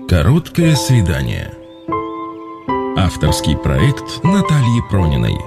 Короткое свидание. Авторский проект Натальи Прониной.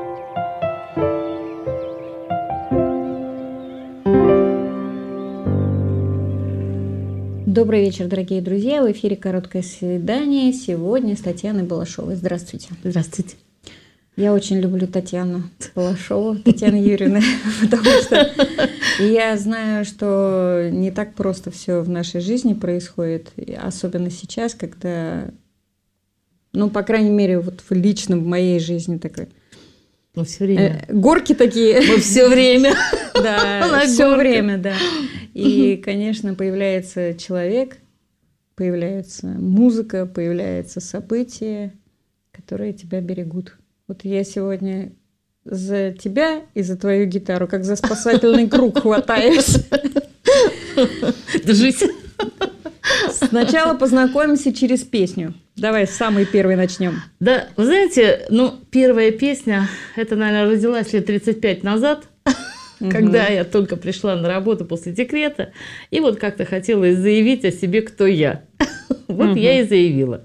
Добрый вечер, дорогие друзья. В эфире «Короткое свидание». Сегодня с Татьяной Балашовой. Здравствуйте. Здравствуйте. Я очень люблю Татьяну Балашову, Татьяну Юрьевну, потому что я знаю, что не так просто все в нашей жизни происходит, особенно сейчас, когда, по крайней мере, вот лично в моей жизни такой. Мы все время. Горки такие. Мы все время. Да, все время, да. И, конечно, появляется человек, появляется музыка, появляются события, которые тебя берегут. Вот я сегодня за тебя и за твою гитару, как за спасательный круг, хватаюсь. Держись. Сначала познакомимся через песню. Давай с самой первой начнем. Да, вы знаете, первая песня, это, наверное, родилась лет 35 назад, когда я только пришла на работу после декрета, и вот как-то хотела заявить о себе, кто я. Вот я и заявила.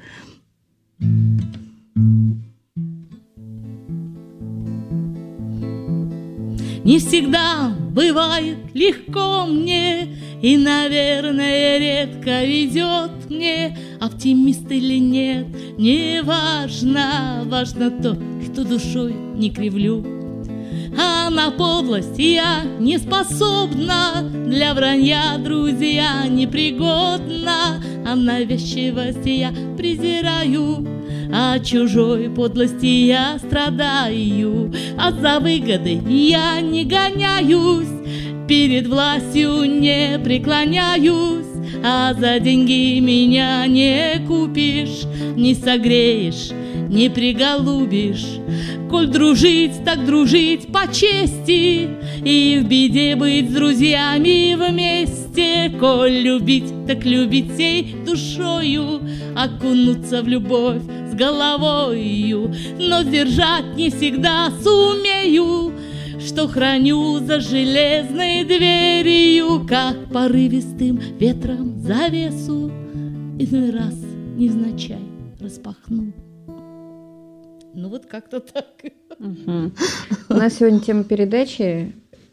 Не всегда бывает легко мне, и, наверное, редко везет мне. Оптимист или нет, не важно, важно то, что душой не кривлю. А на подлость я не способна, для вранья, друзья, непригодна. А навязчивость я презираю, а чужой подлости я страдаю. А за выгоды я не гоняюсь, перед властью не преклоняюсь. А за деньги меня не купишь, не согреешь, не приголубишь. Коль дружить, так дружить по чести, и в беде быть с друзьями вместе. Коль любить, так любить всей душою, окунуться в любовь с головою. Но сдержать не всегда сумею, что храню за железной дверью, как порывистым ветром завесу иной раз невзначай распахну. Вот как-то так. У нас сегодня тема передачи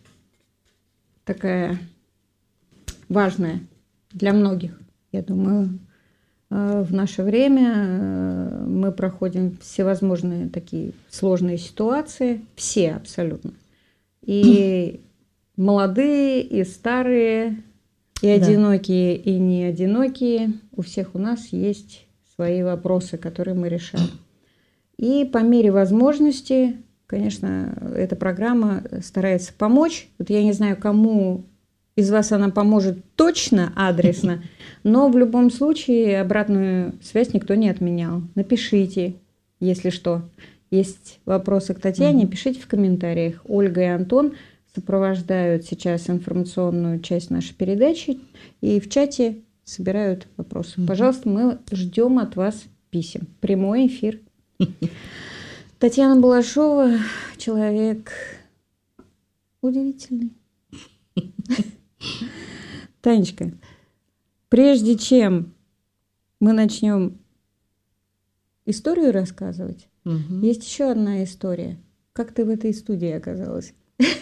такая важная для многих, я думаю. В наше время мы проходим всевозможные такие сложные ситуации, все абсолютно. И молодые, и старые, и одинокие, и не одинокие. У всех у нас есть свои вопросы, которые мы решаем. И по мере возможности, конечно, эта программа старается помочь. Вот я не знаю, кому из вас она поможет точно, адресно, но в любом случае обратную связь никто не отменял. Напишите, если что. Есть вопросы к Татьяне, пишите в комментариях. Ольга и Антон сопровождают сейчас информационную часть нашей передачи и в чате собирают вопросы. Пожалуйста, мы ждем от вас писем. Прямой эфир. Татьяна Балашова – человек удивительный. Танечка, прежде чем мы начнем историю рассказывать, есть еще одна история. Как ты в этой студии оказалась?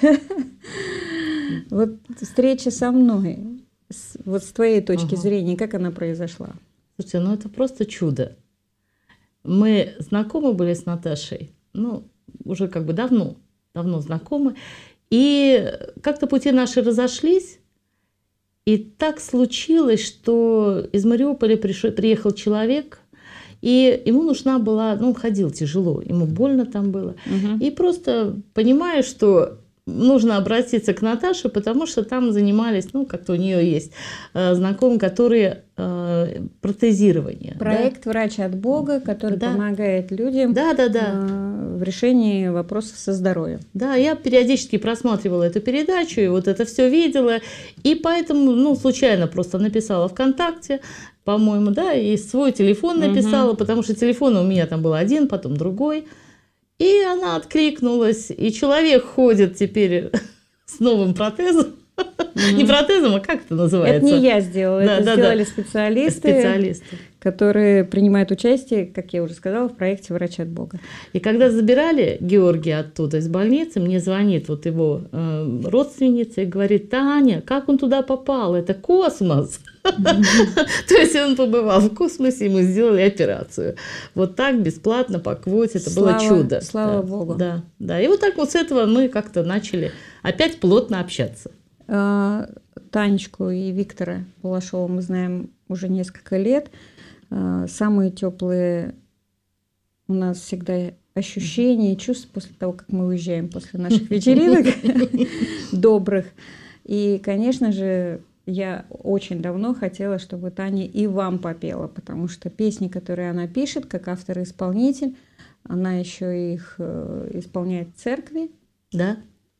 Вот встреча со мной, вот с твоей точки зрения, как она произошла? Слушайте, это просто чудо. Мы знакомы были с Наташей, уже давно знакомы, и как-то пути наши разошлись, и так случилось, что из Мариуполя приехал человек, и ему нужна была, ходил тяжело, ему больно там было, и просто понимаю, что нужно обратиться к Наташе, потому что там занимались, как-то у нее есть знакомые, которые протезирование. Проект «Врач от Бога», который помогает людям в решении вопросов со здоровьем. Да, я периодически просматривала эту передачу, и вот это все видела, и поэтому, случайно просто написала ВКонтакте, по-моему, и свой телефон написала, потому что телефон у меня там был один, потом другой. И она откликнулась, и человек ходит теперь с новым протезом. Не протезом, а как это называется? Это не я сделала, это сделали специалисты, которые принимают участие, как я уже сказала, в проекте «Врачи от Бога». И когда забирали Георгия оттуда из больницы, мне звонит вот его родственница и говорит: Таня, как он туда попал? Это космос. То есть он побывал в космосе, ему сделали операцию. Вот так, бесплатно, по квоте, это было чудо. Слава Богу. Да. И вот так вот с этого мы как-то начали опять плотно общаться. Танечку и Виктора Балашова мы знаем уже несколько лет. Самые теплые у нас всегда ощущения и чувства после того, как мы уезжаем после наших вечеринок добрых. И, конечно же, я очень давно хотела, чтобы Таня и вам попела, потому что песни, которые она пишет, как автор и исполнитель, она еще их исполняет в церкви. Да.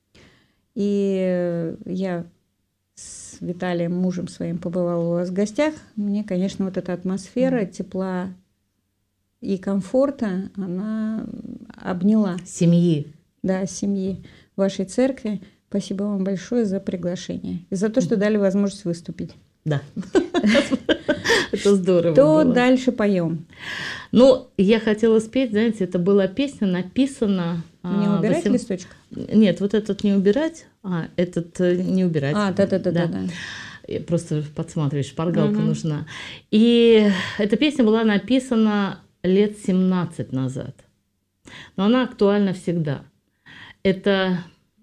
И я с Виталием, мужем своим, побывала у вас в гостях. Мне, конечно, вот эта атмосфера тепла и комфорта, она обняла. Семьи. Да, семьи вашей церкви. Спасибо вам большое за приглашение и за то, что дали возможность выступить. Да, это здорово. То дальше поем. Ну, я хотела спеть, знаете, это была песня, написана... Не убирать листочек? Нет, вот этот не убирать, этот не убирать. Да. Просто подсматриваешь, шпаргалка нужна. И эта песня была написана лет 17 назад. Но она актуальна всегда. Это,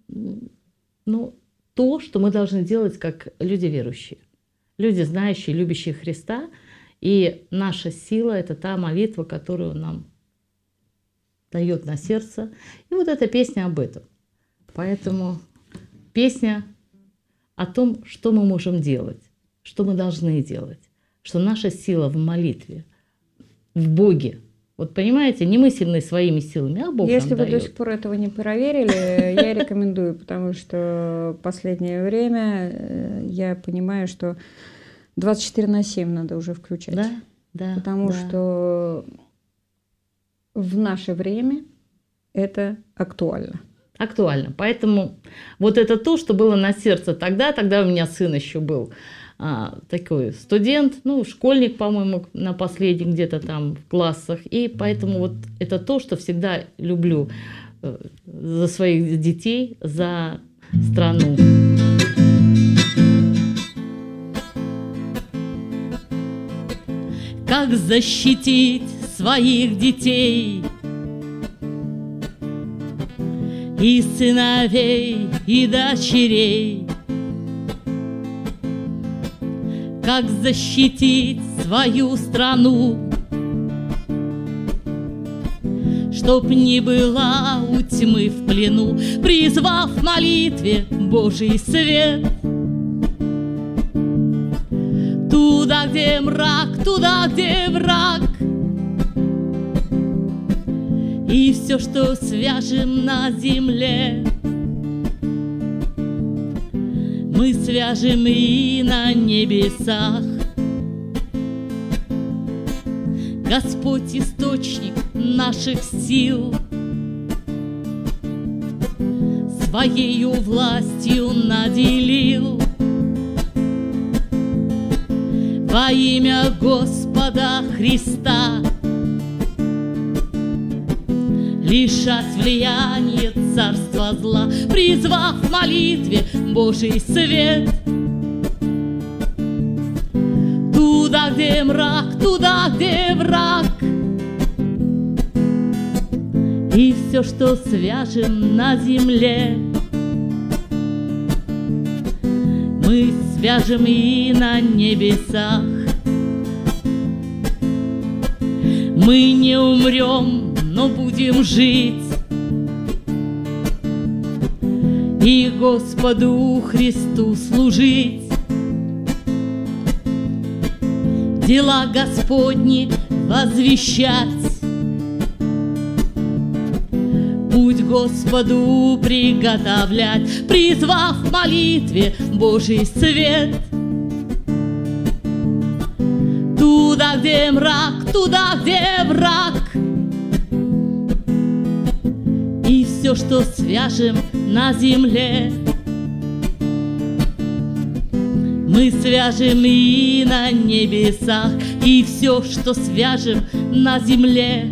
то, что мы должны делать как люди верующие. Люди, знающие, любящие Христа. И наша сила – это та молитва, которую он нам дает на сердце. И вот эта песня об этом. Поэтому песня о том, что мы можем делать, что мы должны делать, что наша сила в молитве, в Боге. Вот понимаете, не мы сильны своими силами, а Бог Если нам вы дает. до сих пор этого не проверили, я рекомендую, потому что в последнее время я понимаю, что 24/7 надо уже включать. Да. Потому что в наше время это актуально. Актуально. Поэтому вот это то, что было на сердце тогда у меня сын еще был такой студент, школьник, по-моему, на последних где-то там в классах. И поэтому вот это то, что всегда люблю за своих детей, за страну. Как защитить своих детей и сыновей, и дочерей? Как защитить свою страну, чтоб не была у тьмы в плену, призвав в молитве Божий свет? Туда, где мрак, туда, где враг, и все, что свяжем на земле, мы свяжем и на небесах. Господь источник наших сил, своею властью наделил. Во имя Господа Христа лишать влияния царства зла, призвав в молитве Божий свет. Туда, где мрак, туда, где враг, и все, что свяжем на земле, мы свяжем и на небесах. Мы не умрем, но будем жить и Господу Христу служить. Дела Господни возвещать, путь Господу приготовлять, призвав в молитве Божий свет. Туда, где мрак, туда, где враг, и все, что свяжем на земле, Мы свяжем и на небесах, и все, что свяжем на земле.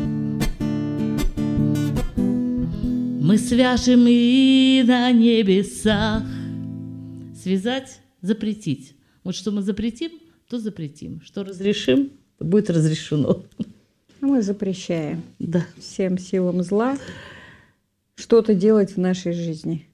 Мы свяжем и на небесах. Связать, запретить. Вот что мы запретим, то запретим. Что разрешим, то будет разрешено. Мы запрещаем Да. всем силам зла что-то делать в нашей жизни.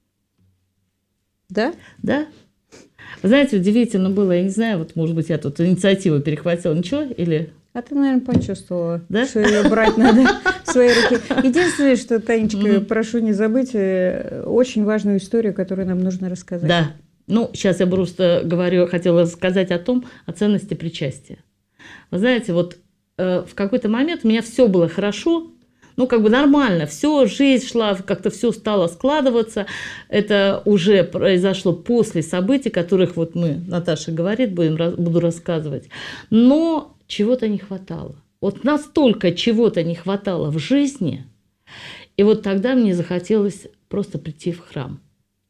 Да? Да. Вы знаете, удивительно было, я не знаю, вот, может быть, я тут инициативу перехватила, ничего, или... А ты, наверное, почувствовала, Да? что ее брать надо в свои руки. Единственное, что, Танечка, прошу не забыть очень важную историю, которую нам нужно рассказать. Да. Ну, сейчас я просто говорю, хотела сказать о ценности причастия. Вы знаете, вот в какой-то момент у меня все было хорошо, ну, как бы нормально, все, жизнь шла, как-то все стало складываться. Это уже произошло после событий, которых вот мы, Наташа говорит, буду рассказывать. Но чего-то не хватало. Вот настолько чего-то не хватало в жизни, и вот тогда мне захотелось просто прийти в храм.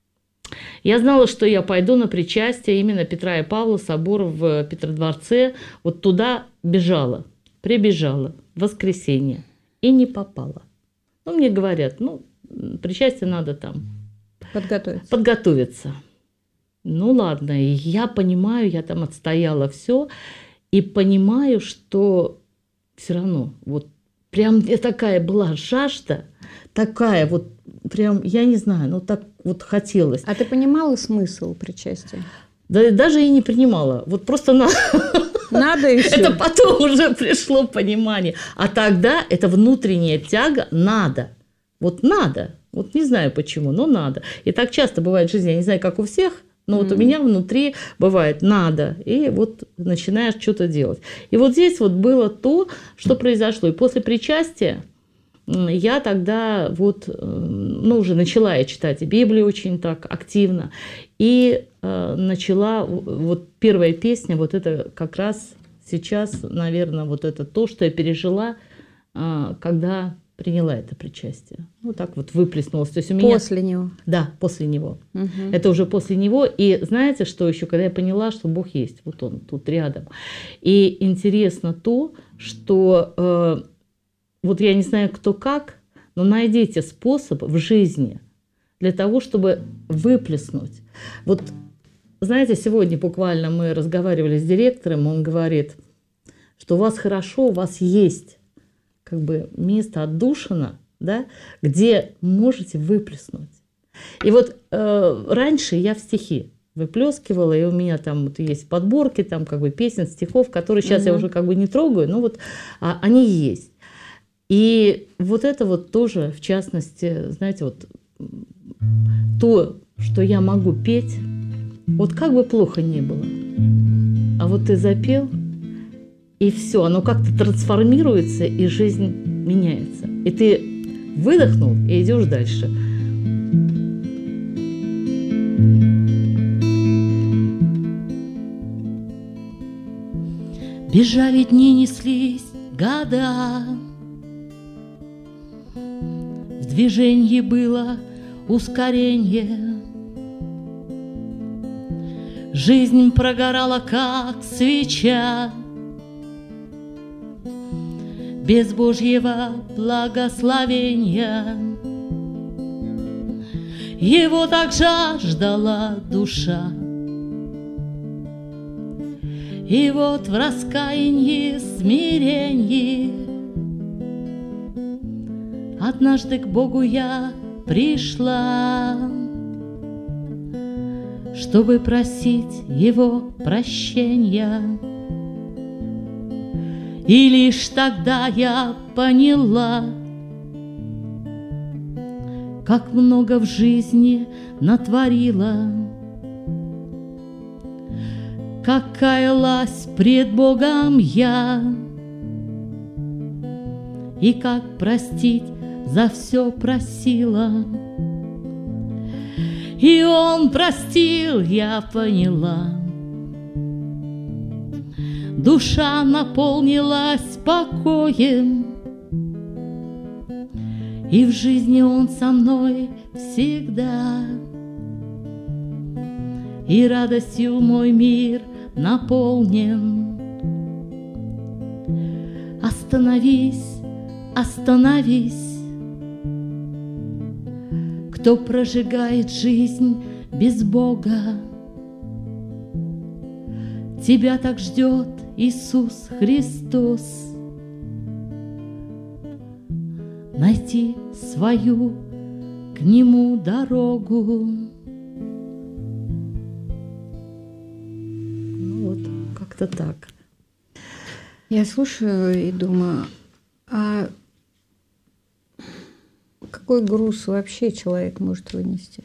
Я знала, что я пойду на причастие именно Петра и Павла, собор в Петродворце. Вот туда прибежала в воскресенье и не попала. Ну, мне говорят, причастие надо там подготовиться. Ну, ладно, и я понимаю, я там отстояла все, и понимаю, что все равно, вот прям такая была жажда, такая вот, прям, я не знаю, так вот хотелось. А ты понимала смысл причастия? Да даже и не принимала, вот просто надо и все. Это потом уже пришло понимание. А тогда это внутренняя тяга надо. Вот надо. Вот не знаю почему, но надо. И так часто бывает в жизни, я не знаю, как у всех, но вот у меня внутри бывает надо. И вот начинаешь что-то делать. И вот здесь вот было то, что произошло. И после причастия я тогда уже начала я читать Библию очень так активно. И начала, вот первая песня, вот это как раз сейчас, наверное, вот это то, что я пережила, когда приняла это причастие. Вот так вот выплеснулось. То есть у меня... После него? Да, после него. Угу. Это уже после него. И знаете, что еще? Когда я поняла, что Бог есть, вот Он тут рядом. И интересно то, что вот я не знаю, кто как, но найдите способ в жизни для того, чтобы выплеснуть. Вот, знаете, сегодня буквально мы разговаривали с директором, он говорит, что у вас хорошо, у вас есть как бы место отдушина, да, где можете выплеснуть. И вот раньше я в стихи выплескивала, и у меня там вот есть подборки там как бы песен, стихов, которые сейчас я уже как бы не трогаю, но вот они есть. И вот это вот тоже, в частности, знаете, вот то, что я могу петь, вот как бы плохо ни было, а вот ты запел, и все, оно как-то трансформируется, и жизнь меняется. И ты выдохнул, и идешь дальше. Бежали дни, неслись года, в движении было ускорение. Жизнь прогорала, как свеча, без Божьего благословения. Его так жаждала душа. И вот в раскаянии, смирении однажды к Богу я пришла, чтобы просить Его прощения. И лишь тогда я поняла, как много в жизни натворила, как каялась пред Богом я, и как простить за все просила. И Он простил, я поняла. Душа наполнилась покоем, и в жизни Он со мной всегда. и радостью мой мир наполнен. Остановись, остановись, кто прожигает жизнь без Бога. Тебя так ждет Иисус Христос. Найти свою к Нему дорогу. Ну вот, как-то так. Я слушаю и думаю, а какой груз вообще человек может вынести?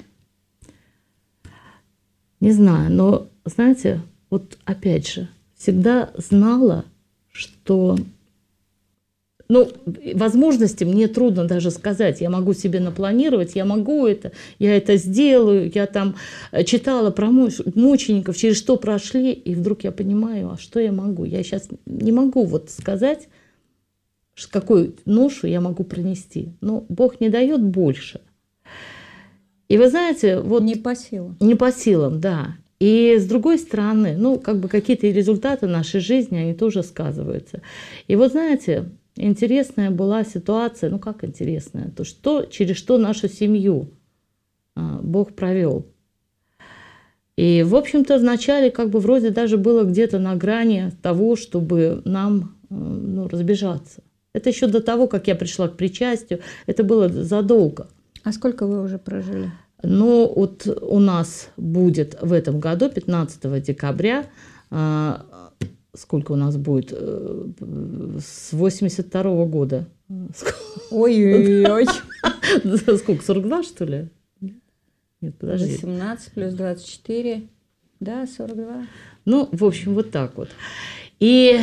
Не знаю, но, знаете, вот опять же, всегда знала, что... Ну, возможности мне трудно даже сказать. Я могу себе напланировать, я могу это, я это сделаю. Я там читала про мучеников, через что прошли, и вдруг я понимаю, а что я могу? Я сейчас не могу вот сказать, какую ношу я могу пронести. Но Бог не дает больше. И вы знаете, вот... Не по силам. Не по силам, да. И с другой стороны, ну, как бы какие-то результаты нашей жизни, они тоже сказываются. И вот знаете... Интересная была ситуация, ну как интересная, то что, через что нашу семью Бог провел. И, в общем-то, вначале как бы вроде даже было где-то на грани того, чтобы нам разбежаться. Это еще до того, как я пришла к причастию, это было задолго. А сколько вы уже прожили? Ну, вот у нас будет в этом году, 15 декабря, сколько у нас будет? С 82-го года. Ой-ой-ой. Сколько? 42, что ли? Нет, подожди. 18 плюс 24. Да, 42. Ну, в общем, вот так вот. И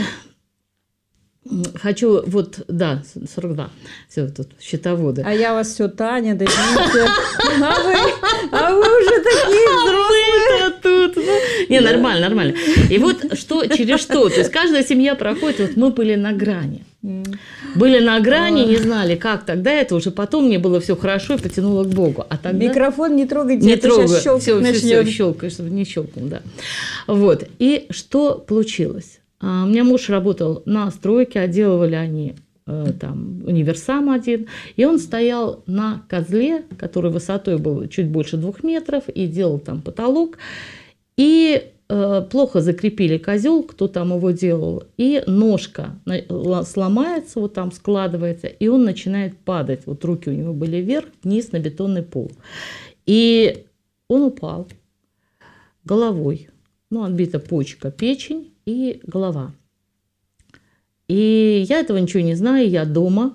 хочу, вот, да, 42. Все, тут счетоводы. А я вас все, Таня, да извините. А вы уже такие взрослые. Тут. Не, нормально, нормально. И вот что, через что. То есть каждая семья проходит, вот мы были на грани. Были на грани, не знали, как тогда это уже потом мне было все хорошо и потянуло к Богу. А тогда... Микрофон не трогайте, не а то трогаю. сейчас щелкать Все, щелкаю, чтобы не щелкнул, да. Вот. И что получилось? У меня муж работал на стройке, отделывали они там универсам один, и он стоял на козле, который высотой был чуть больше 2 метров, и делал там потолок, и плохо закрепили козел, кто там его делал, и ножка сломается, вот там складывается, и он начинает падать, вот руки у него были вверх, вниз на бетонный пол, и он упал головой, ну, отбита почка, печень и голова. И я этого ничего не знаю, я дома.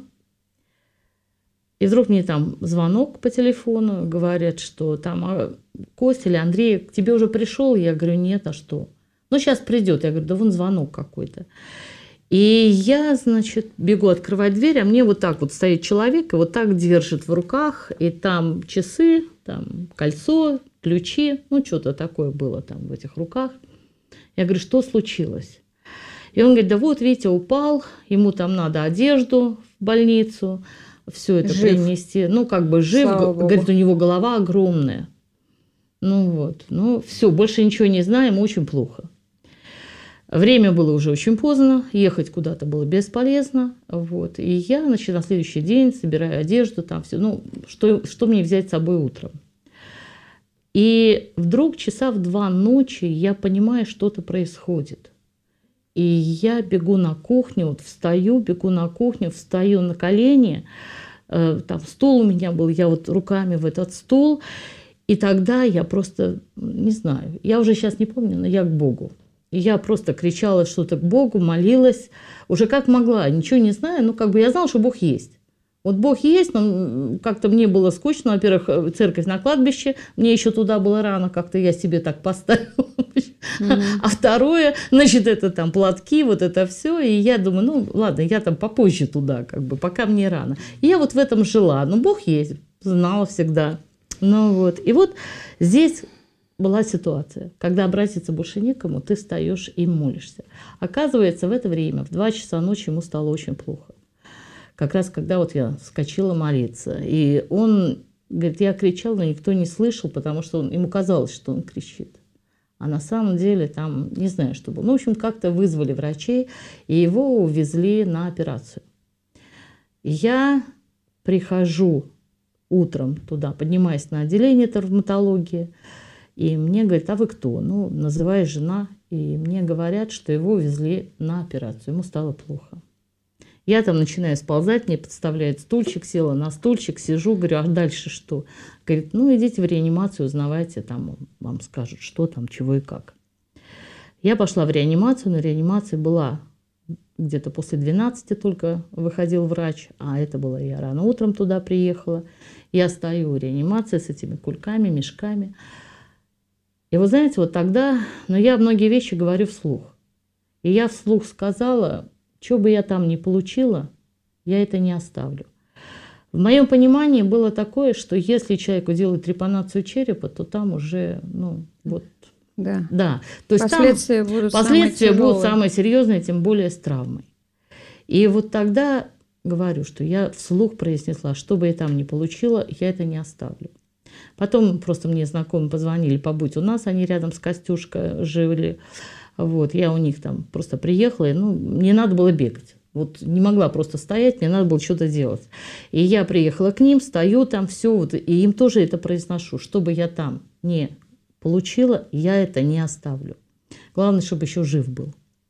И вдруг мне там звонок по телефону, говорят, что там Костя или Андрей к тебе уже пришел. Я говорю, нет, а что? Ну, сейчас придет. Я говорю, да вон звонок какой-то. И я, значит, бегу открывать дверь, а мне вот так вот стоит человек и вот так держит в руках, и там часы, там кольцо, ключи, ну, что-то такое было там в этих руках. Я говорю, что случилось? И он говорит, да вот, Витя упал, ему там надо одежду в больницу, все это принести. Ну, как бы жив, говорит, у него голова огромная. Ну вот, ну все, больше ничего не знаем, ему очень плохо. Время было уже очень поздно, ехать куда-то было бесполезно. Вот. И я, значит, на следующий день собираю одежду, там все, ну, что мне взять с собой утром. И вдруг часа в 2 ночи я понимаю, что-то происходит. И я бегу на кухню, вот встаю, бегу на кухню, встаю на колени. Там стул у меня был, я вот руками в этот стул. И тогда я просто, не знаю, я уже сейчас не помню, но я к Богу. И я просто кричала что-то к Богу, молилась, уже как могла, ничего не знаю, но как бы я знала, что Бог есть. Вот Бог есть, но как-то мне было скучно. Во-первых, церковь на кладбище, мне еще туда было рано, как-то я себе так поставила. А второе, значит, это там платки, вот это все. И я думаю, ну ладно, я там попозже туда, как бы, пока мне рано. И я вот в этом жила. Ну, Бог есть, знала всегда. Ну вот. И вот здесь была ситуация, когда обратиться больше некому, ты встаешь и молишься. Оказывается, в это время, в 2 часа ночи ему стало очень плохо. Как раз когда вот я вскочила молиться. И он говорит, я кричал, но никто не слышал, потому что ему казалось, что он кричит. А на самом деле там, не знаю, что было. Ну, в общем, как-то вызвали врачей, и его увезли на операцию. Я прихожу утром туда, поднимаюсь на отделение травматологии, и мне говорят: а вы кто? Ну, называю жена, и мне говорят, что его увезли на операцию, ему стало плохо. Я там начинаю сползать, мне подставляют стульчик, села на стульчик, сижу, говорю: а дальше что? Говорит: ну, идите в реанимацию, узнавайте, там вам скажут, что там, чего и как. Я пошла в реанимацию, но реанимация была где-то после 12 только выходил врач, а это было, я рано утром туда приехала. Я стою в реанимации с этими кульками, мешками. И вы знаете, вот тогда, но я многие вещи говорю вслух. И я вслух сказала: что бы я там ни получила, я это не оставлю. В моем понимании было такое, что если человеку делают трепанацию черепа, то там уже, ну, вот... Да. Да. То есть Последствия будут самые серьезные, тем более с травмой. И вот тогда говорю, что я вслух произнесла: что бы я там ни получила, я это не оставлю. Потом просто мне знакомые позвонили: побудь у нас, они рядом с Костюшкой жили. Вот, я у них там просто приехала, и, ну, мне надо было бегать. Вот не могла просто стоять, мне надо было что-то делать. И я приехала к ним, стою там, все, вот, и им тоже это произношу: что бы я там не получила, я это не оставлю. Главное, чтобы еще жив был.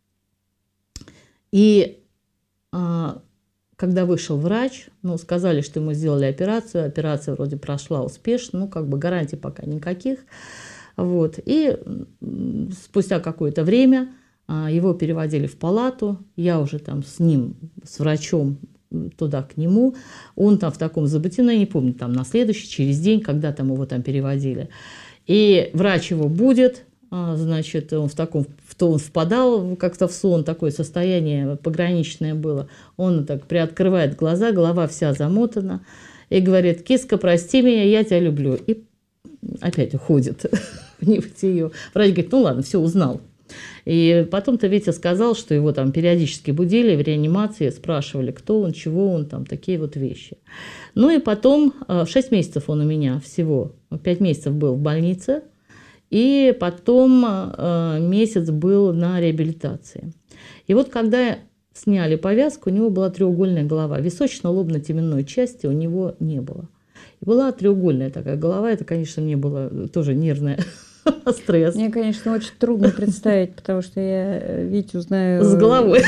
И когда вышел врач, ну, сказали, что ему сделали операцию. Операция вроде прошла успешно, ну, как бы гарантий пока никаких. Вот. И спустя какое-то время его переводили в палату. Я уже там с ним, с врачом туда к нему. Он там в таком забытии, я не помню, там на следующий, через день, когда там его там переводили. И врач его будет, значит, он он впадал как-то в сон, такое состояние пограничное было. Он так приоткрывает глаза, голова вся замотана, и говорит: киска, прости меня, я тебя люблю. И опять уходит в небытие. Врач говорит: ну ладно, все, узнал. И потом-то Витя сказал, что его там периодически будили в реанимации, спрашивали, кто он, чего он, там такие вот вещи. Ну и потом 6 месяцев он у меня всего, 5 месяцев был в больнице, и потом месяц был на реабилитации. И вот когда сняли повязку, у него была треугольная голова, височно-лобно-теменной части у него не было. И была треугольная такая голова, это, конечно, мне было тоже нервное стресс. Мне, конечно, очень трудно представить, потому что я Витю знаю с головой.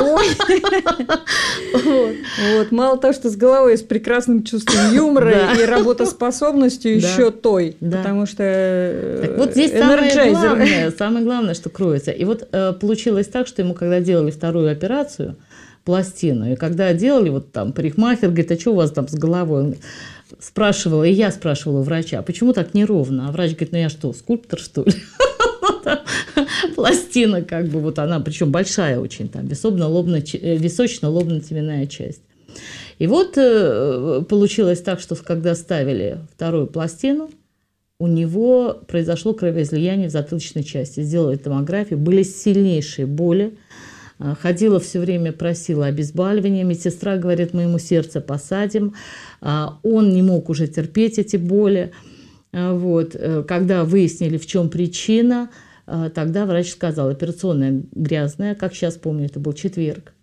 Вот. Мало того, что с головой, с прекрасным чувством юмора и работоспособностью еще той. Потому что так вот здесь самое главное, что кроется. И вот получилось так, что ему, когда делали вторую операцию, пластину, и когда делали, вот там парикмахер говорит: а что у вас там с головой? Он спрашивала, и я спрашивала у врача: а почему так неровно? А врач говорит: ну я что, скульптор, что ли? Пластина как бы, вот она, причем большая очень, там, височно-лобно-теменная часть. И вот получилось так, что когда ставили вторую пластину, у него произошло кровоизлияние в затылочной части. Сделали томографию, были сильнейшие боли. Ходила все время, просила обезболивания. Медсестра говорит: мы ему сердце посадим. Он не мог уже терпеть эти боли. Вот. Когда выяснили, в чем причина, тогда врач сказал: операционная грязная, как сейчас помню, это был четверг.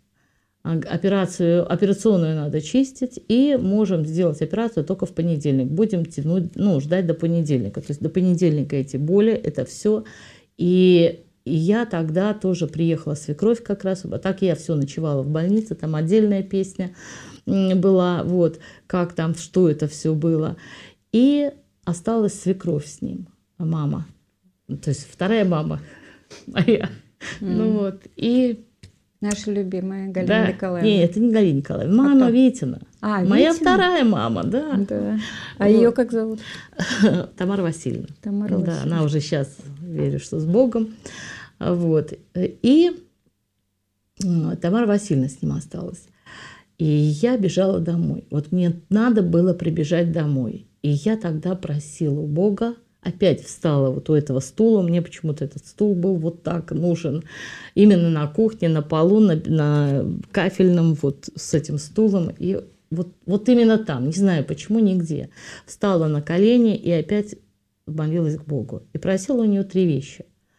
Операционную надо чистить, и можем сделать операцию только в понедельник. Будем тянуть, ждать до понедельника. То есть до понедельника эти боли, это все. И я тогда тоже приехала, свекровь как раз, так я все ночевала в больнице, там отдельная песня была, вот, как там, что это все было. И осталась свекровь с ним, мама, то есть вторая мама моя. Ну вот, и... Наша любимая Галина Николаевна. Нет, это не Галина Николаевна, мама Витина. Моя вторая мама, да. А ее как зовут? Тамара Васильевна. Тамара Васильевна. Да, она уже сейчас, верю, что с Богом. Вот. И Тамара Васильевна с ним осталась. И я бежала домой. Вот мне надо было прибежать домой. И я тогда просила у Бога, опять встала вот у этого стула. Мне почему-то этот стул был вот так нужен. Именно на кухне, на полу, на кафельном, вот с этим стулом. И вот именно там, не знаю почему, нигде. Встала на колени и опять молилась к Богу. И просила у нее 3 вещи.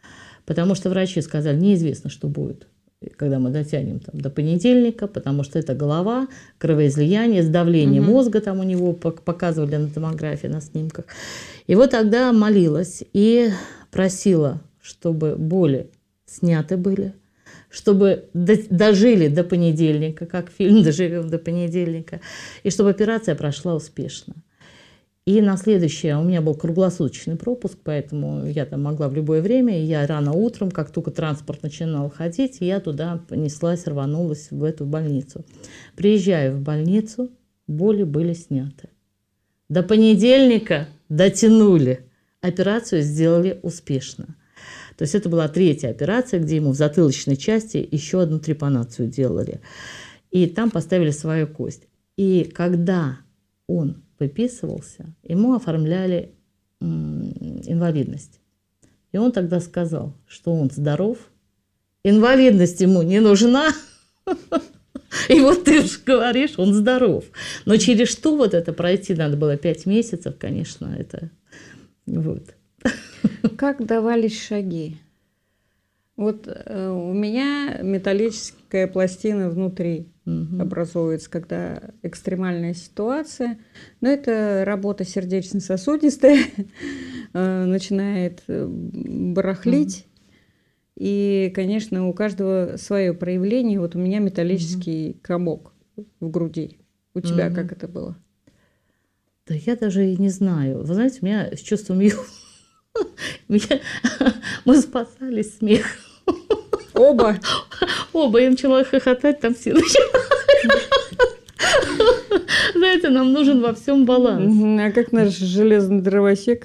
потому что врачи сказали, неизвестно, что будет, когда мы дотянем там, до понедельника, потому что это голова, кровоизлияние, сдавление мозга там у него показывали на томографии, на снимках. И вот тогда молилась и просила, чтобы боли сняты были, чтобы дожили до понедельника, как фильм «Доживем до понедельника», и чтобы операция прошла успешно. И на следующее, у меня был круглосуточный пропуск, поэтому я там могла в любое время, и я рано утром, как только транспорт начинал ходить, я туда понеслась, рванулась в эту больницу. Приезжаю в больницу, боли были сняты. До понедельника дотянули, операцию сделали успешно. То есть это была 3-я операция, где ему в затылочной части еще одну трепанацию делали. И там поставили свою кость. И когда он выписывался, ему оформляли инвалидность. И он тогда сказал, что он здоров, инвалидность ему не нужна. И вот ты же говоришь, он здоров. Но через что вот это пройти надо было 5 месяцев, конечно, это вот. Как давались шаги? Вот у меня металлическая пластина внутри образуется, когда экстремальная ситуация. Но это работа сердечно-сосудистая, начинает барахлить. И, конечно, у каждого свое проявление. Вот у меня металлический комок в груди. У тебя как это было? Да я даже и не знаю. Вы знаете, у меня с чувством юмора. Мы спасались смехом. Оба? Оба. Я начала хохотать, там все начинали. Знаете, нам нужен во всем баланс. А как наш железный дровосек?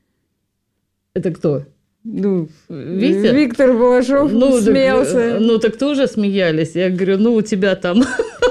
Это кто? Ну, Витя? Виктор Балашов смеялся. Так, ну, так тоже смеялись. Я говорю, ну, у тебя там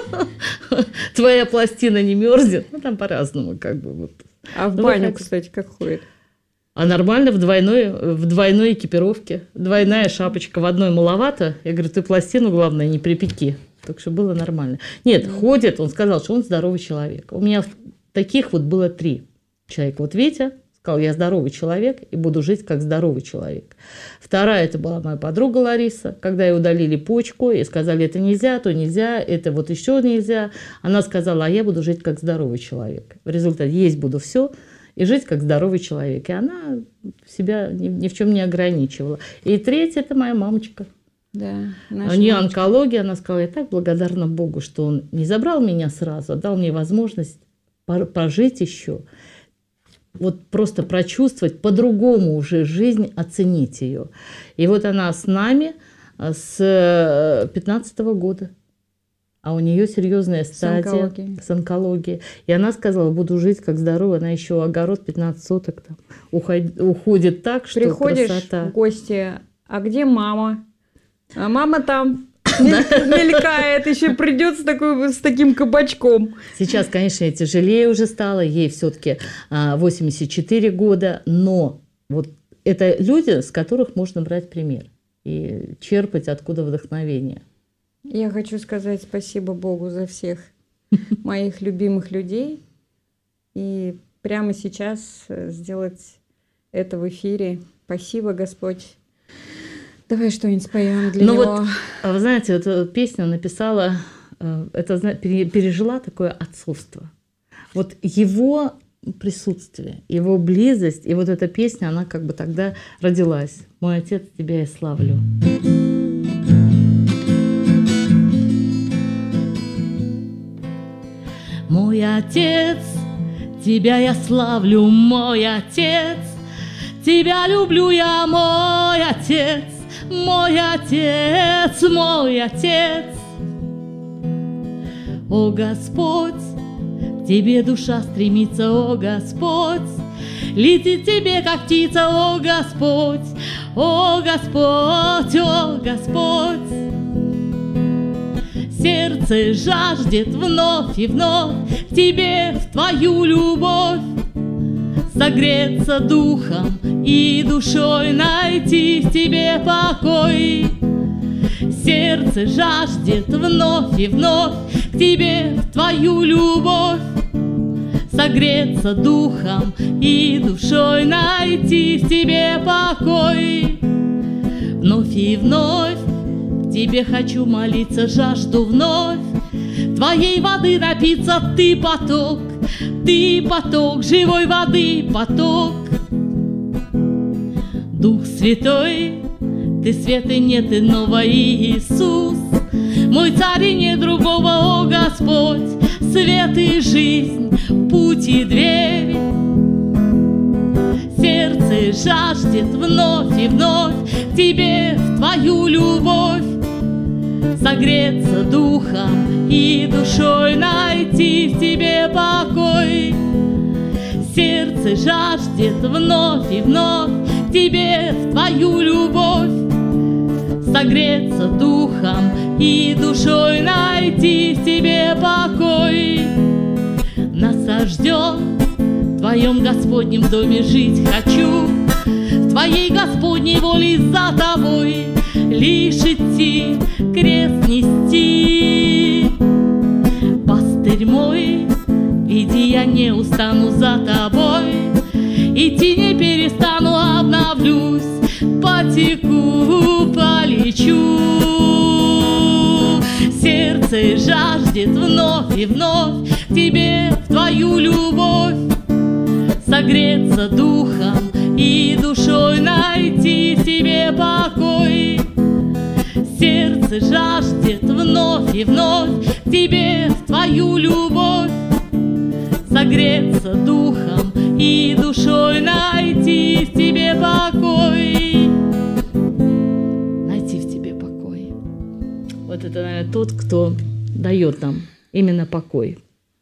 твоя пластина не мерзнет. Ну, там по-разному как бы. Вот. А в баню, кстати, как ходит? А нормально в двойной экипировке. Двойная шапочка, в одной маловато. Я говорю, ты пластину, главное, не припеки. Так что было нормально. Нет, ходит, он сказал, что он здоровый человек. У меня таких вот было 3 человека. Вот Витя сказал, я здоровый человек и буду жить как здоровый человек. Вторая, это была моя подруга Лариса. Когда ей удалили почку и сказали, это нельзя, то нельзя, это вот еще нельзя. Она сказала, а я буду жить как здоровый человек. В результате есть буду все и жить как здоровый человек. И она себя ни в чем не ограничивала. И 3-я, это моя мамочка. Да, у нее онкология, она сказала, я так благодарна Богу, что он не забрал меня сразу, а дал мне возможность пожить еще. Вот просто прочувствовать, по-другому уже жизнь, оценить ее. И вот она с нами с 15-го года. А у нее серьезная стадия с онкологией. И она сказала, буду жить как здоровая. Она еще огород 15 соток там уходит так, что приходишь красота. В гости, а где мама? А мама там мелькает, еще придет с таким кабачком. Сейчас, конечно, ей тяжелее уже стало, ей все-таки 84 года, но вот это люди, с которых можно брать пример и черпать откуда вдохновение. Я хочу сказать спасибо Богу за всех моих любимых людей. И прямо сейчас сделать это в эфире. Спасибо, Господь. Давай что-нибудь споем для него. Вот, вы знаете, эту песню написала, пережила такое отцовство. Вот его присутствие, его близость, и вот эта песня, она как бы тогда родилась. «Мой отец, тебя я славлю». Мой отец, тебя я славлю, мой отец, тебя люблю я, мой отец, мой отец, мой отец. О Господь, к тебе душа стремится, о Господь, летит тебе, как птица, о Господь, о Господь, о Господь. Сердце жаждет вновь и вновь к тебе, в твою любовь, согреться духом и душой, найти в тебе покой. Сердце жаждет вновь и вновь к тебе, в твою любовь, согреться духом и душой, найти в тебе покой. В вновь и вновь Тебе хочу молиться, жажду вновь Твоей воды напиться, Ты поток, живой воды поток. Дух Святой, Ты свет и нет иного, Иисус, мой царь и нет другого, о Господь, свет и жизнь, путь и дверь. Сердце жаждет вновь и вновь Тебе, в Твою любовь, согреться духом и душой, найти в Тебе покой. Сердце жаждет вновь и вновь Тебе, в Твою любовь, согреться духом и душой, найти в Тебе покой. Насажден в Твоем Господнем доме жить хочу, в Твоей Господней воле за Тобой лишь идти, крест нести. Пастырь мой, веди, я не устану за Тобой, идти не перестану, обновлюсь, потеку, полечу. Сердце жаждет вновь и вновь Тебе, в Твою любовь, согреться духом и душой, найти в Тебе покой. Сердце жаждет вновь и вновь Тебе, в Твою любовь, согреться духом и душой, найти в Тебе покой. Найти в Тебе покой. Вот это, наверное, тот, кто дает нам именно покой.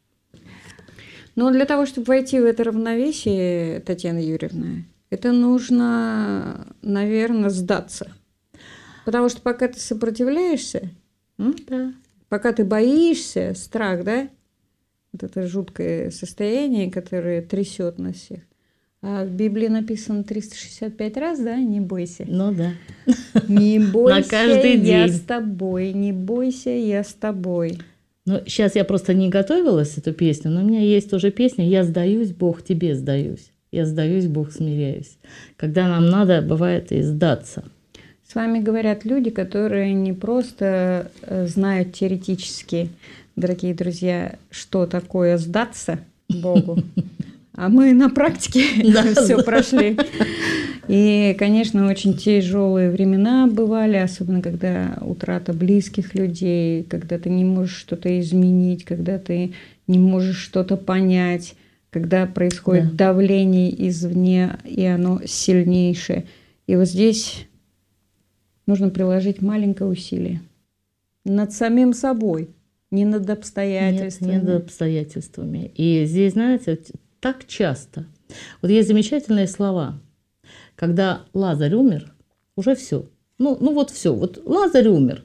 Но для того, чтобы войти в это равновесие, Татьяна Юрьевна, это нужно, наверное, сдаться. Потому что пока ты сопротивляешься, Да. пока ты боишься, страх, да, вот это жуткое состояние, которое трясет нас всех. А в Библии написано 365 раз, да, не бойся. Ну да. Не бойся, На каждый я день. с тобой, не бойся, я с тобой. Ну, сейчас я просто не готовилась эту песню, но у меня есть уже песня «Я сдаюсь, Бог, тебе сдаюсь». Я сдаюсь, Бог, смиряюсь. Когда нам надо, бывает, и сдаться. С вами говорят люди, которые не просто знают теоретически, дорогие друзья, что такое сдаться Богу, а мы на практике все прошли. И, конечно, очень тяжелые времена бывали, особенно когда утрата близких людей, когда ты не можешь что-то изменить, когда ты не можешь что-то понять, когда происходит давление извне, и оно сильнейшее. И вот здесь нужно приложить маленькое усилие над самим собой, не над обстоятельствами. Нет, не над обстоятельствами. И здесь, знаете, так часто. Вот есть замечательные слова. Когда Лазарь умер, уже все. Ну вот все. Вот Лазарь умер.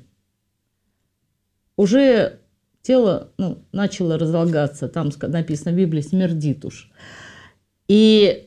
Уже тело начало разлагаться. Там написано в Библии «смердит уж». И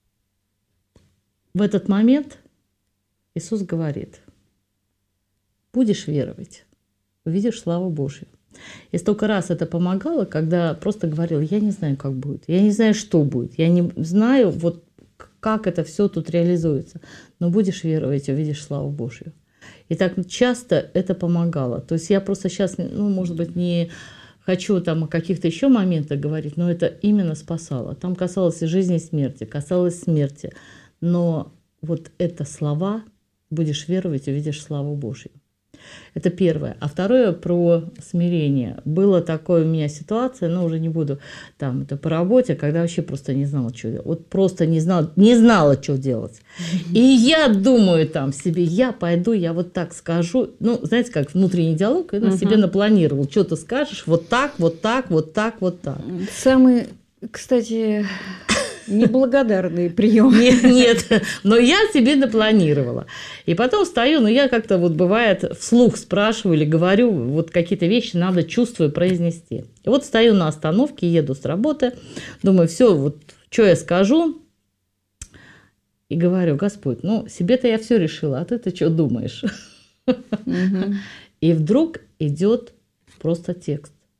в этот момент Иисус говорит: будешь веровать, увидишь славу Божью. И столько раз это помогало, когда просто говорил: я не знаю, как будет, я не знаю, что будет, я не знаю, вот как это все тут реализуется, но будешь веровать, увидишь славу Божью. И так часто это помогало. То есть я просто сейчас, может быть, не хочу там о каких-то еще моментах говорить, но это именно спасало. Там касалось и жизни, и смерти, касалось смерти. Но вот это слова «будешь веровать, увидишь славу Божью». Это первое. А второе про смирение. Была такая у меня ситуация, но уже не буду там, это по работе, когда вообще просто не знала, что делать. Вот просто не знала, что делать. И я думаю там себе, я пойду, я вот так скажу. Знаете, как внутренний диалог, я себе напланировал. Что ты скажешь, вот так, вот так, вот так, вот так. Самый, кстати, неблагодарный прием. Нет, но я себе напланировала. И потом стою, я как-то вот бывает вслух спрашиваю или говорю, вот какие-то вещи надо, чувствую, произнести. И вот стою на остановке, еду с работы, думаю, все, вот что я скажу, и говорю: Господь, себе-то я все решила, а ты-то что думаешь? И вдруг идет просто текст.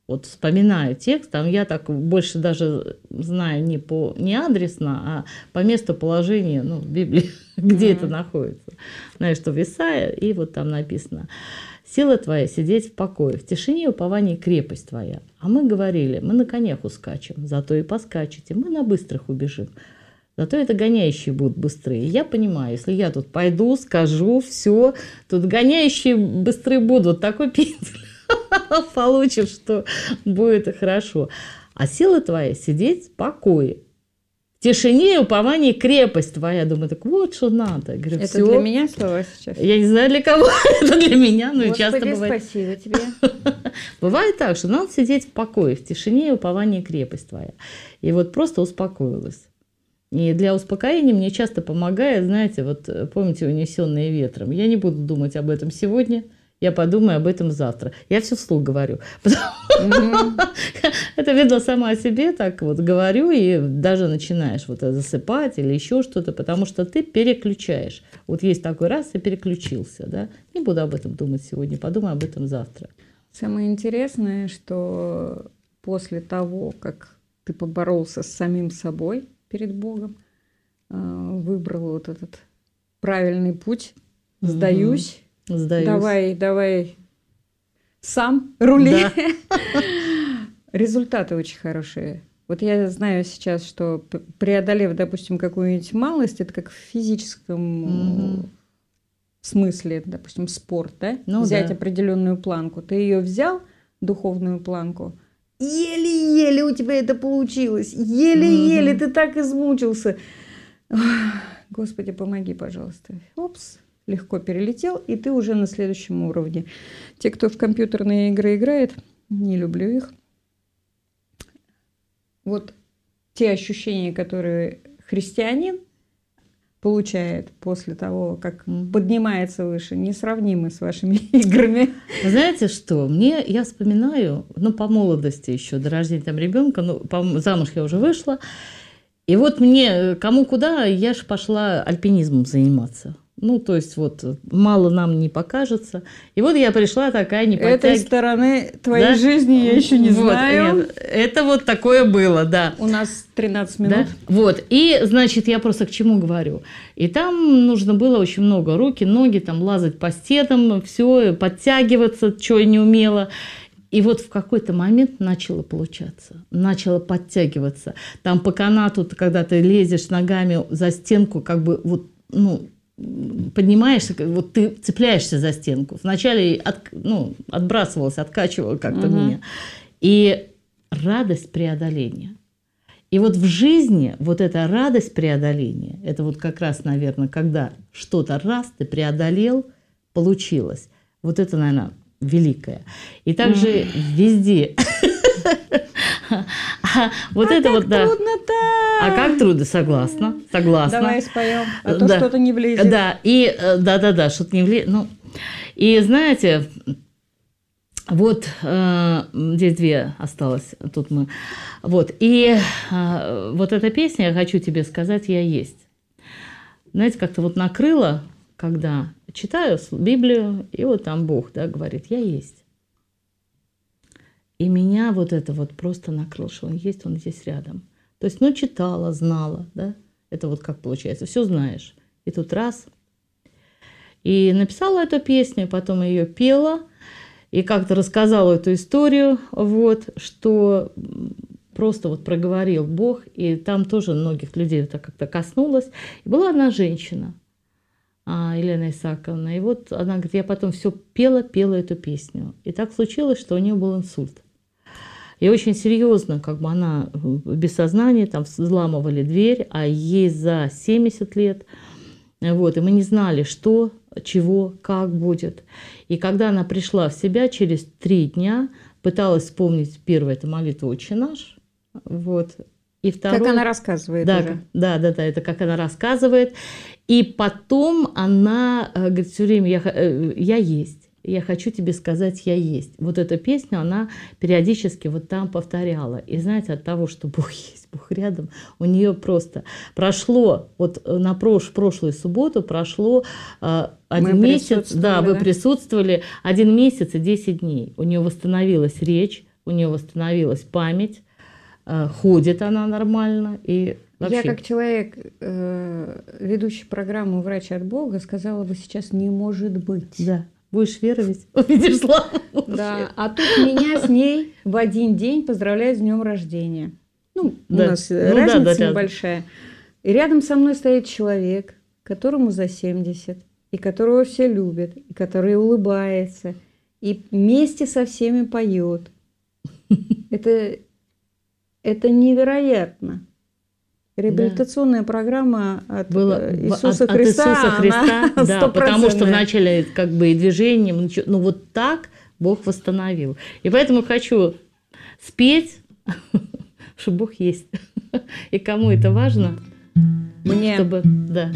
вот вспоминаю текст, там я так больше даже знаю не адресно, а по местоположению, ну, в Библии, где это находится. Знаешь, что в Исаии, и вот там написано: «Сила твоя сидеть в покое, в тишине и уповании крепость твоя». А мы говорили: мы на конях ускачем, зато и поскачете, мы на быстрых убежим. Зато это гоняющие будут быстрые. И я понимаю, если я тут пойду, скажу, все, тут гоняющие быстрые будут. Такой пендель получишь, что будет хорошо. А сила твоя сидеть в покое, в тишине и уповании крепость твоя. Думаю, так вот что надо. Я говорю, Это всё. для меня слова сейчас? Я не знаю, для кого это для меня, но Господи, часто бывает. спасибо тебе. Бывает так, что надо сидеть в покое, в тишине и уповании крепость твоя. И вот просто успокоилась. И для успокоения мне часто помогает, знаете, вот помните «Унесенные ветром». Я не буду думать об этом сегодня, я подумаю об этом завтра. Я все вслух говорю. Это видно сама о себе, так вот говорю, и даже начинаешь вот засыпать или еще что-то, потому что ты переключаешь. Вот есть такой раз, и переключился, да. Не буду об этом думать сегодня, подумаю об этом завтра. Самое интересное, что после того, как ты поборолся с самим собой перед Богом, выбрал вот этот правильный путь, сдаюсь, давай сам рули. Да. Результаты очень хорошие. Вот я знаю сейчас, что преодолев, допустим, какую-нибудь малость, это как в физическом смысле, допустим, спорт, да? Взять определенную планку. Ты ее взял, духовную планку, еле-еле у тебя это получилось, еле-еле ты так измучился. Господи, помоги, пожалуйста. Опс, легко перелетел, и ты уже на следующем уровне. Те, кто в компьютерные игры играет, не люблю их. Вот те ощущения, которые христианин получает после того, как поднимается выше, несравнимы с вашими играми. Знаете что? Я вспоминаю, по молодости еще, до рождения там ребенка, замуж я уже вышла, и вот мне, кому куда, я же пошла альпинизмом заниматься. То есть вот мало нам не покажется. И вот я пришла такая Этой стороны твоей жизни я еще не знаю. Нет, это вот такое было, да. У нас 13 минут. Да? Вот. И, значит, я просто к чему говорю. И там нужно было очень много руки, ноги, там лазать по стенам, все, подтягиваться, что я не умела. И вот в какой-то момент начало получаться, начало подтягиваться. Там по канату, когда ты лезешь ногами за стенку, как бы вот, поднимаешься, вот ты цепляешься за стенку. Вначале отбрасывалась, откачивала как-то меня. И радость преодоления. И вот в жизни вот эта радость преодоления, это вот как раз, наверное, когда что-то раз ты преодолел, получилось. Вот это, наверное, великое. И также везде. Вот это вот, да. А как трудно, согласна. Давай споем, а то что-то не влезет. Да, и что-то не влезет. И знаете, вот здесь две осталось, тут мы. Вот, и вот эта песня «Я хочу тебе сказать, я есть». Знаете, как-то вот накрыло, когда читаю Библию, и вот там Бог, да, говорит: «Я есть». И меня вот это вот просто накрыло, что Он есть, Он здесь рядом. То есть, читала, знала, да, это вот как получается, все знаешь. И тут раз. И написала эту песню, потом ее пела, и как-то рассказала эту историю, вот, что просто вот проговорил Бог, и там тоже многих людей это как-то коснулось. И была одна женщина, Елена Исааковна, и вот она говорит: я потом все пела эту песню. И так случилось, что у нее был инсульт. И очень серьезно, как бы она без сознания, там взламывали дверь, а ей за 70 лет. Вот, и мы не знали, что, чего, как будет. И когда она пришла в себя, через 3 дня пыталась вспомнить первое, это молитва «Отче наш». Вот. И второе, как она рассказывает уже. Да, это как она рассказывает. И потом она говорит все время: я есть. Я хочу тебе сказать, я есть. Вот эту песню она периодически вот там повторяла. И знаете, от того, что Бог есть, Бог рядом, у нее просто прошло, вот на прошлую субботу прошло 1 месяц, да, вы присутствовали, 1 месяц и 10 дней. У нее восстановилась речь, у нее восстановилась память, ходит она нормально. И вообще... Я как человек, ведущий программу «Врач от Бога», сказала бы сейчас «не может быть». Да, будешь веровать, увидишь славу. Да, а тут меня с ней в один день поздравляют с днем рождения. Ну, у нас разница небольшая. И рядом со мной стоит человек, которому за 70, и которого все любят, и который улыбается, и вместе со всеми поет. Это невероятно. Реабилитационная программа от Иисуса Христа, да, потому что вначале как бы и движением, ну вот так Бог восстановил. И поэтому хочу спеть, что Бог есть. И кому это важно, мне, чтобы, да.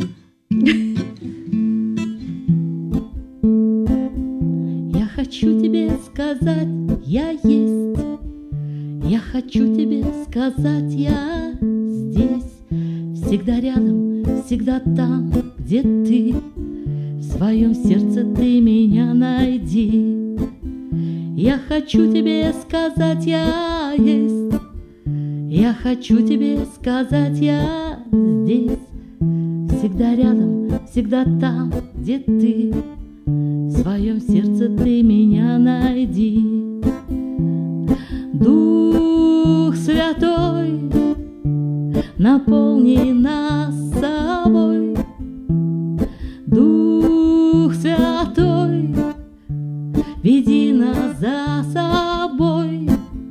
Я хочу тебе сказать, я есть. Я хочу тебе сказать, я здесь. Всегда рядом, всегда там, где ты. В своем сердце ты меня найди. Я хочу тебе сказать, я есть. Я хочу тебе сказать, я здесь. Всегда рядом, всегда там, где ты. В своем сердце ты меня найди. Дух Святой, наполни нас собой. Дух Святой, веди нас за собой.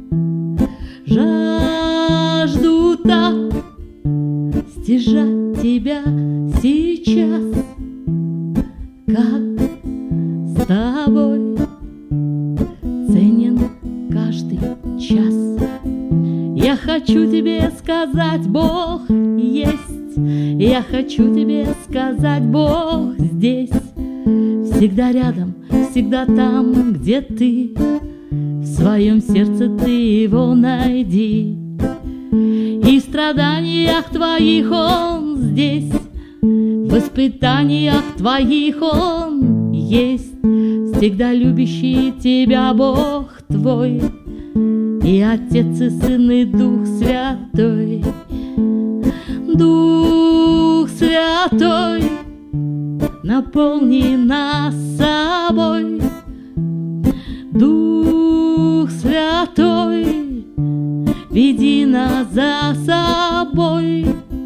Жажду так стяжать тебя сейчас, как с тобой ценен каждый час. Я хочу тебе сказать, Бог есть. Я хочу тебе сказать, Бог здесь. Всегда рядом, всегда там, где ты. В своем сердце ты его найди. И в страданиях твоих он здесь. В испытаниях твоих он есть. Всегда любящий тебя Бог твой. И Отец, и Сын, и Дух Святой. Дух Святой, наполни нас собой. Дух Святой, веди нас за собой.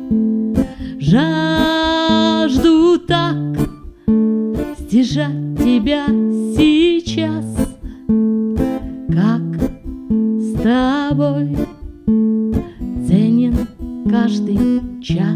Жажду так стяжать тебя сейчас, как с тобой ценен каждый час.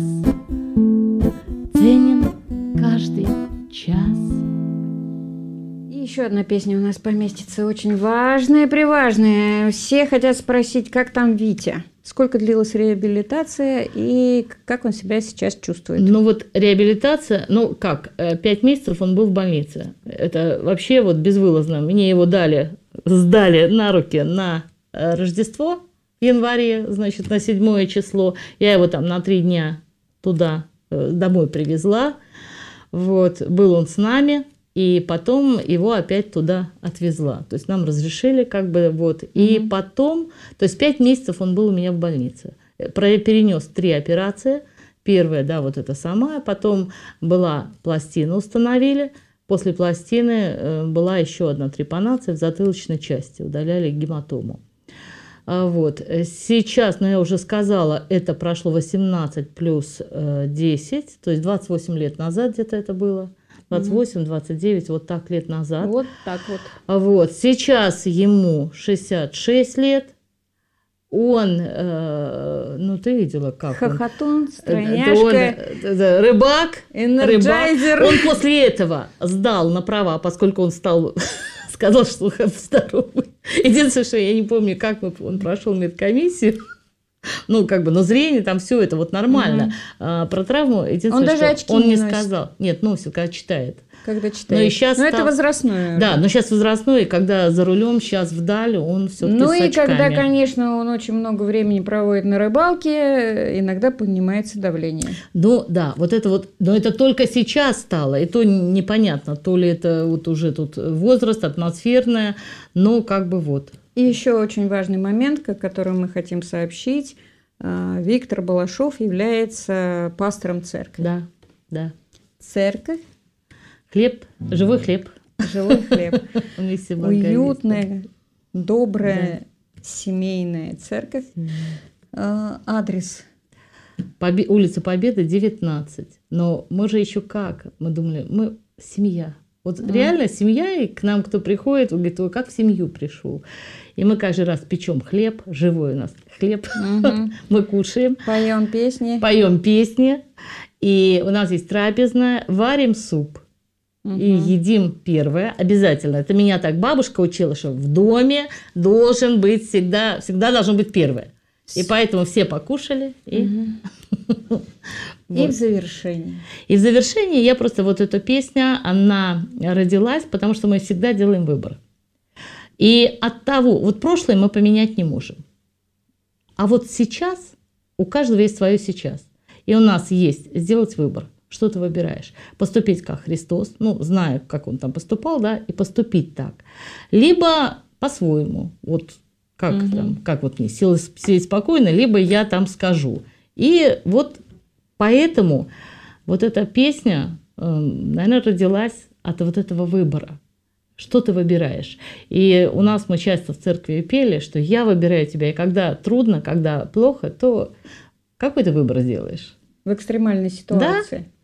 Ценен каждый час. И еще одна песня у нас поместится, очень важная-приважная. Все хотят спросить, как там Витя? Сколько длилась реабилитация и как он себя сейчас чувствует? Ну вот реабилитация, 5 месяцев он был в больнице. Это вообще вот безвылазно. Мне его сдали на руки на Рождество в январе, значит, на 7 число. Я его там на 3 дня туда домой привезла. Вот, был он с нами, и потом его опять туда отвезла. То есть нам разрешили И потом, то есть 5 месяцев он был у меня в больнице. Перенес 3 операции. Первая, вот эта самая. Потом была пластина, установили. После пластины была еще одна трепанация в затылочной части. Удаляли гематому. Вот. Сейчас, я уже сказала, это прошло 18 плюс 10, то есть 28 лет назад где-то это было. 28, 29, вот так лет назад. Вот так вот. Вот. Сейчас ему 66 лет. Он, ты видела, как хохотун, стройняшка, рыбак, энерджайзер. Он после этого сдал на права, поскольку он сказал, что здоровый. Единственное, что я не помню, как он прошел медкомиссию. Но зрение, там все это нормально. Про травму, единственное, он даже очки он не носит. Сказал. Нет, носит, когда читает. Когда читает. Это возрастное. Да, но сейчас возрастное, и когда за рулем, сейчас вдаль, он все-таки с очками. Когда, конечно, он очень много времени проводит на рыбалке, иногда поднимается давление. Но это только сейчас стало, и то непонятно, то ли это уже тут возраст, атмосферное, но И еще очень важный момент, который мы хотим сообщить. Виктор Балашов является пастором церкви. Да, да. Церковь. Хлеб, живой хлеб. Живой хлеб. Уютная, добрая, да. Семейная церковь. Адрес. Улица Победы, 19. Но мы же еще как? Мы думали, мы семья. Вот реально семья, и к нам кто приходит, он говорит, ой, как в семью пришел. И мы каждый раз печем хлеб, живой у нас хлеб, мы кушаем. Поем песни. Поем песни. И у нас есть трапезная, варим суп. И едим первое обязательно. Это меня так бабушка учила, что в доме должен быть всегда должно быть первое. И поэтому все покушали. И в завершении. И в завершении я просто вот эта песня, она родилась, потому что мы всегда делаем выбор. И от того, вот прошлое мы поменять не можем. А вот сейчас, у каждого есть свое сейчас. И у нас есть сделать выбор. Что ты выбираешь? Поступить как Христос, ну, зная, как он там поступал, да, и поступить так. Либо по-своему, вот как, там, как вот мне сидеть спокойно, либо я там скажу. И вот поэтому вот эта песня, наверное, родилась от вот этого выбора. Что ты выбираешь? И у нас мы часто в церкви пели, что я выбираю тебя, и когда трудно, когда плохо, то какой ты выбор сделаешь? В экстремальной ситуации. Да?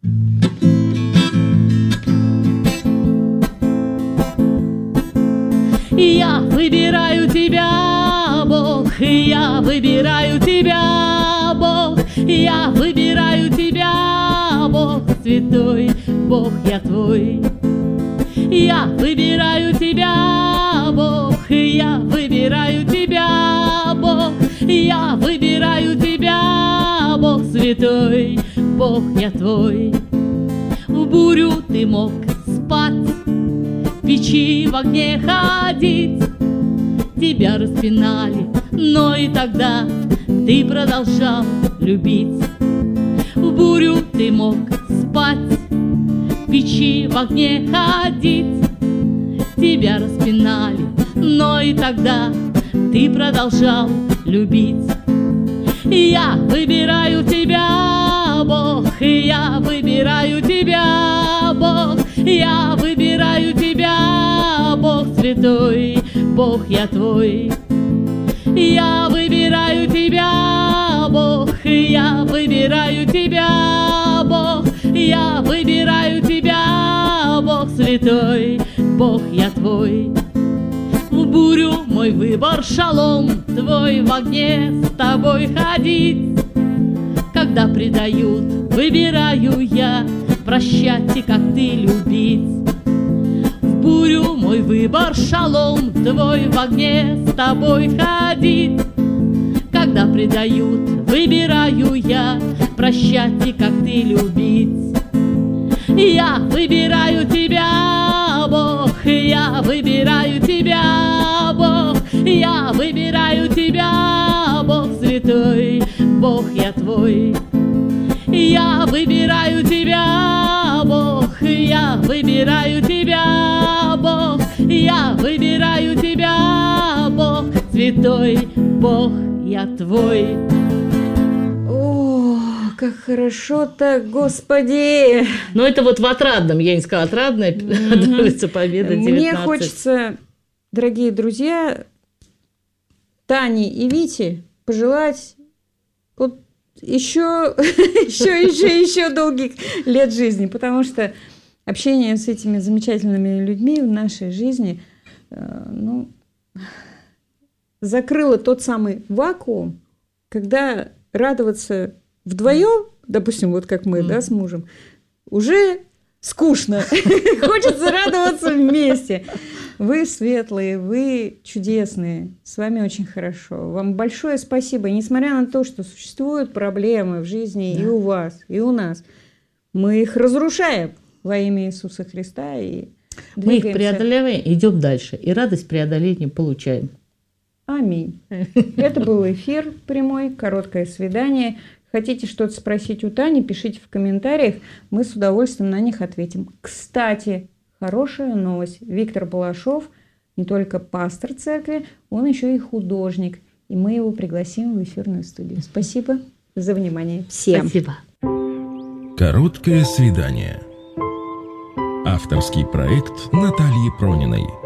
Я выбираю тебя, Бог, я выбираю тебя, Бог, я выбираю тебя, Бог, святой Бог, я твой. Я выбираю тебя, Бог, я выбираю тебя, Бог, я выбираю тебя, Бог, святой Бог, я твой. В бурю ты мог спать, в печи в огне ходить, тебя распинали, но и тогда ты продолжал любить. В бурю ты мог спать, в печи в огне ходить, тебя распинали, но и тогда ты продолжал любить. Я выбираю тебя, Бог, я выбираю тебя, Бог, я выбираю тебя, Бог, святой Бог, я твой. Я выбираю тебя, Бог, я выбираю тебя, Бог, я выбираю тебя, Бог, святой Бог, я твой. В бурю мой выбор шалом, твой в огне с тобой ходить. Когда предают, выбираю я прощать и как ты любить. В бурю мой выбор шалом, твой в огне с тобой ходить. Когда предают, выбираю я прощать и как ты любить. Я выбираю тебя, Бог, я выбираю тебя, Бог, я выбираю тебя, Бог, святой Бог, я твой. Я выбираю тебя, Бог, я выбираю тебя, Бог, я выбираю тебя, Бог, святой Бог, я твой. Как хорошо-то, Господи! Но это вот в отрадном, я не сказала отрадная, улица Победы, 19. Мне хочется, дорогие друзья, Тане и Вите пожелать вот еще долгих лет жизни, потому что общение с этими замечательными людьми в нашей жизни, закрыло тот самый вакуум, когда радоваться вдвоем, допустим, вот как мы, да, с мужем, уже скучно. Хочется радоваться вместе. Вы светлые, вы чудесные. С вами очень хорошо. Вам большое спасибо. И несмотря на то, что существуют проблемы в жизни и у вас, и у нас, мы их разрушаем во имя Иисуса Христа. И мы их преодолеваем, идем дальше. И радость преодоления получаем. Аминь. Это был эфир прямой, короткое свидание. Хотите что-то спросить у Тани, пишите в комментариях, мы с удовольствием на них ответим. Кстати, хорошая новость. Виктор Балашов не только пастор церкви, он еще и художник. И мы его пригласим в эфирную студию. Спасибо за внимание всем. Спасибо. Короткое свидание. Авторский проект Натальи Прониной.